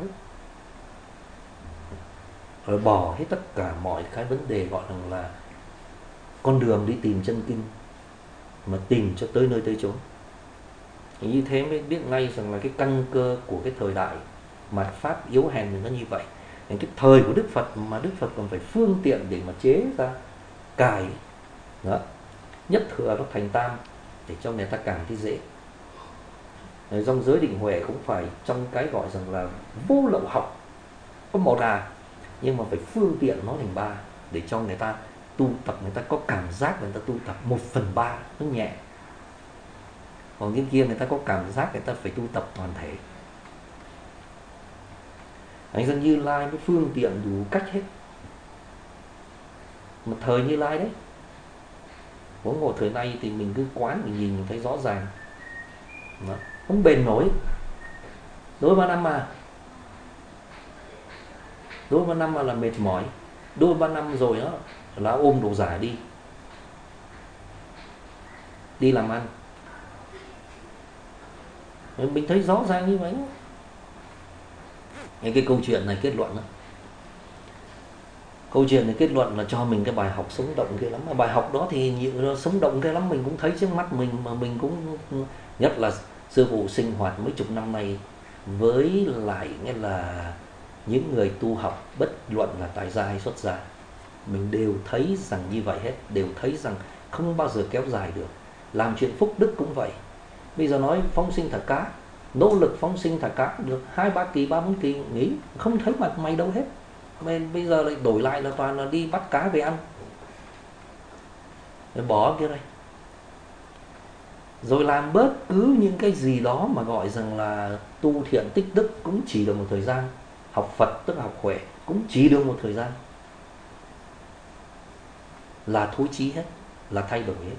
rồi bỏ hết tất cả mọi cái vấn đề gọi là con đường đi tìm chân kim, mà tìm cho tới nơi tới chốn. Thì như thế mới biết ngay rằng là cái căn cơ của cái thời đại mạt pháp yếu hèn thì nó như vậy. Cái thời của Đức Phật mà Đức Phật còn phải phương tiện để mà chế ra cải đó, nhất thừa nó thành tam để cho người ta càng thấy dễ. Trong giới định huệ cũng phải trong cái gọi rằng là vô lậu học có một nhưng mà phải phương tiện nó thành 3 để cho người ta tu tập, người ta có cảm giác người ta tu tập 1/3 nó nhẹ, còn cái kia người ta có cảm giác người ta phải tu tập toàn thể. Anh dân Như Lai mới phương tiện đủ cách hết. Một thời Như Lai đấy, huống hồ thời nay thì mình cứ quán mình nhìn mình thấy rõ ràng đó, không bền nổi. Đôi 3 năm mà là mệt mỏi, đôi 3 năm rồi đó là ôm đồ giả đi làm ăn. Mình thấy rõ ràng như vậy. Cái câu chuyện này kết luận đó. Câu chuyện này kết luận là cho mình cái bài học sống động kia lắm. Mà bài học đó thì nhiều sống động kia lắm, mình cũng thấy trước mắt mình, mà mình cũng, nhất là sư phụ sinh hoạt mấy chục năm nay với lại nghĩa là những người tu học, bất luận là tại gia hay xuất gia, mình đều thấy rằng như vậy hết, đều thấy rằng không bao giờ kéo dài được. Làm chuyện phúc đức cũng vậy. Bây giờ nói phóng sinh thả cá, nỗ lực phóng sinh thả cá được 2-3 kỳ, 3-4 kỳ nghỉ, không thấy mặt mày đâu hết. Nên bây giờ lại đổi lại là toàn là đi bắt cá về ăn, rồi bỏ kia đây, rồi làm bớt cứ những cái gì đó mà gọi rằng là tu thiện tích đức cũng chỉ được một thời gian, học Phật tức học huệ cũng chỉ được một thời gian, là thối chí hết, là thay đổi hết.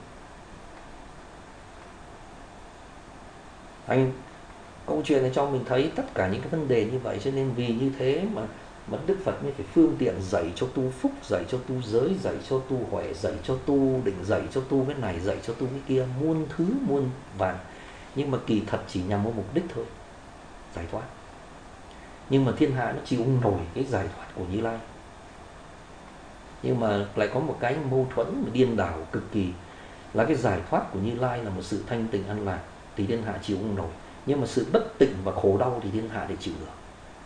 Anh câu chuyện này cho mình thấy tất cả những cái vấn đề như vậy, cho nên vì như thế mà Mà Đức Phật mới phải phương tiện dạy cho tu phúc, dạy cho tu giới, dạy cho tu huệ, dạy cho tu định, dạy cho tu cái này, dạy cho tu cái kia, muôn thứ muôn vàn. Nhưng mà kỳ thật chỉ nhằm một mục đích thôi, giải thoát. Nhưng mà thiên hạ nó chịu không nổi cái giải thoát của Như Lai. Nhưng mà lại có một cái mâu thuẫn điên đảo cực kỳ, là cái giải thoát của Như Lai là một sự thanh tịnh an lạc thì thiên hạ chịu không nổi. Nhưng mà sự bất tịnh và khổ đau thì thiên hạ để chịu được.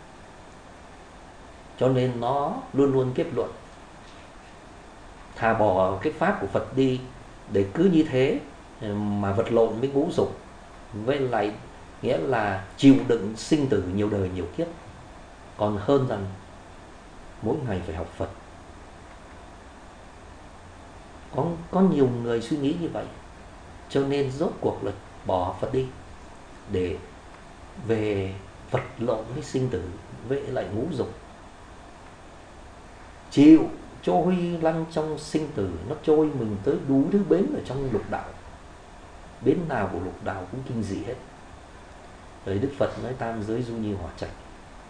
Cho nên nó luôn luôn kết luận thà bỏ cái pháp của Phật đi để cứ như thế mà vật lộn với ngũ dục, với lại nghĩa là chịu đựng sinh tử nhiều đời nhiều kiếp, còn hơn rằng mỗi ngày phải học Phật. Có nhiều người suy nghĩ như vậy, cho nên rốt cuộc là bỏ Phật đi để về vật lộn với sinh tử, với lại ngũ dục, chịu trôi lăn trong sinh tử. Nó trôi mình tới đủ thứ bến ở trong lục đạo, bến nào của lục đạo cũng kinh dị hết. Rồi Đức Phật nói tam giới du như hỏa trạch.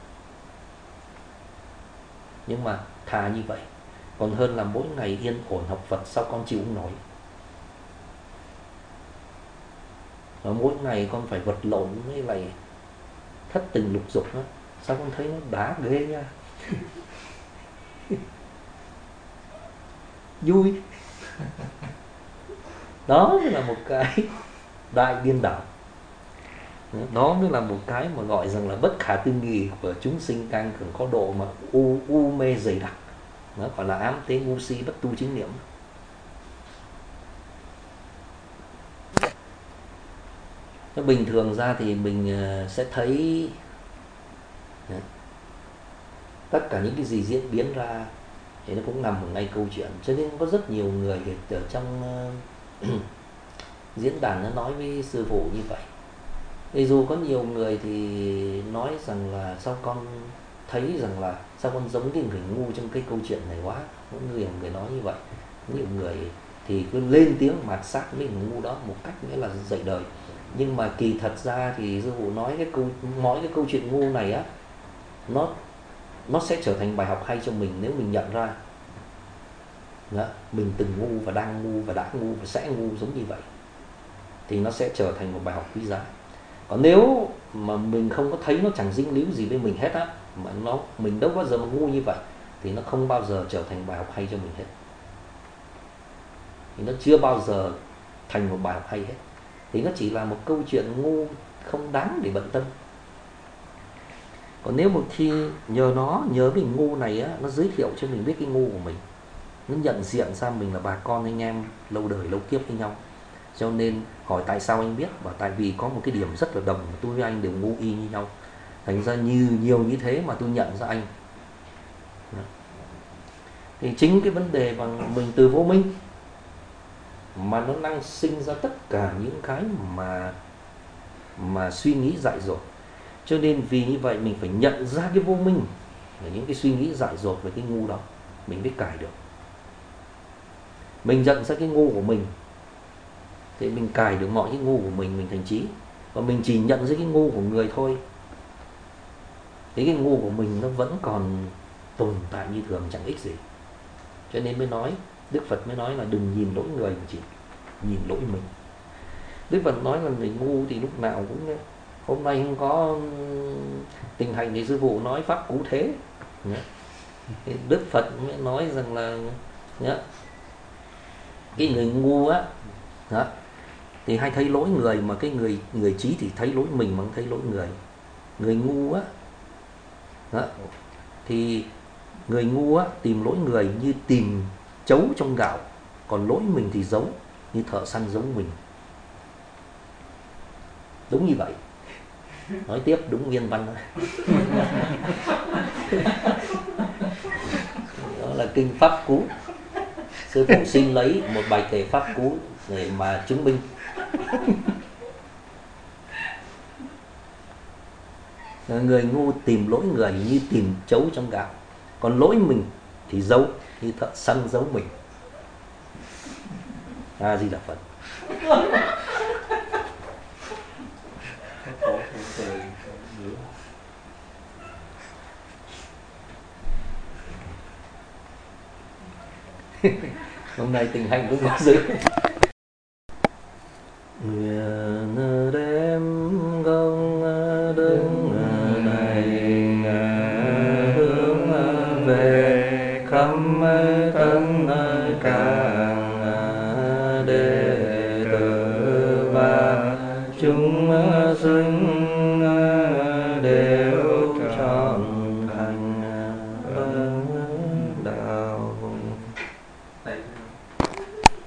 Nhưng mà thà như vậy còn hơn là mỗi ngày yên ổn học Phật. Sao con chịu không nổi? Và mỗi ngày con phải vật lộn với lại thất tình lục dục đó. Sao con thấy nó đá ghê nha. Vui. Đó mới là một cái đại điên đảo. Đó mới là một cái mà gọi rằng là bất khả tư nghị của chúng sinh càng cường có độ mà u mê dày đặc. Nó gọi là ám tế ngu si bất tu chính niệm. Bình thường ra thì mình sẽ thấy tất cả những cái gì diễn biến ra thì nó cũng nằm ở ngay câu chuyện. Cho nên có rất nhiều người ở trong diễn đàn nó nói với sư phụ như vậy. Thì dù có nhiều người thì nói rằng là sao con thấy rằng là sao con giống cái người ngu trong cái câu chuyện này quá. Có người nói như vậy. Nhiều người thì cứ lên tiếng mạt sát với người ngu đó một cách nghĩa là dạy đời. Nhưng mà kỳ thật ra thì sư phụ nói mỗi cái câu chuyện ngu này á, nó sẽ trở thành bài học hay cho mình nếu mình nhận ra đó, mình từng ngu và đang ngu và đã ngu và sẽ ngu giống như vậy, thì nó sẽ trở thành một bài học quý giá. Còn nếu mà mình không có thấy nó chẳng dính líu gì với mình hết á, mà mình đâu bao giờ mà ngu như vậy, thì nó không bao giờ trở thành bài học hay cho mình hết. Thì nó chưa bao giờ thành một bài học hay hết. Thì nó chỉ là một câu chuyện ngu không đáng để bận tâm. Còn nếu một khi nhờ cái ngu này á, nó giới thiệu cho mình biết cái ngu của mình, nó nhận diện ra mình là bà con anh em lâu đời lâu kiếp với nhau, cho nên hỏi tại sao anh biết, và tại vì có một cái điểm rất là đồng, tôi với anh đều ngu y như nhau, thành ra nhiều như thế mà tôi nhận ra anh. Thì chính cái vấn đề mà mình từ vô minh mà nó năng sinh ra tất cả những cái mà suy nghĩ dại dột. Cho nên vì như vậy mình phải nhận ra cái vô minh là những cái suy nghĩ dại dột về cái ngu đó, mình mới cải được. Mình nhận ra cái ngu của mình thì mình cải được mọi cái ngu của mình thành trí. Và mình chỉ nhận ra cái ngu của người thôi, thì cái ngu của mình nó vẫn còn tồn tại như thường, chẳng ích gì. Cho nên mới nói, Đức Phật mới nói là đừng nhìn lỗi người mà chỉ nhìn lỗi mình. Đức Phật nói là người ngu thì lúc nào cũng, hôm nay không có tình hành thì sư phụ nói pháp cú thế. Thì Đức Phật mới nói rằng là cái người ngu á thì hay thấy lỗi người, mà cái người trí thì thấy lỗi mình mà không thấy lỗi người. Người ngu á thì người ngu á tìm lỗi người như tìm chấu trong gạo, còn lỗi mình thì giấu như thợ săn giấu mình. Đúng như vậy. Nói tiếp đúng nguyên văn đó. Đó là kinh Pháp Cú. Sư phụ xin lấy một bài kệ Pháp Cú để mà chứng minh. Người ngu tìm lỗi người như tìm chấu trong gạo, còn lỗi mình thì giấu như thợ săn giấu mình. A Di Đà Phật. Hôm nay tình hình cũng có dữ.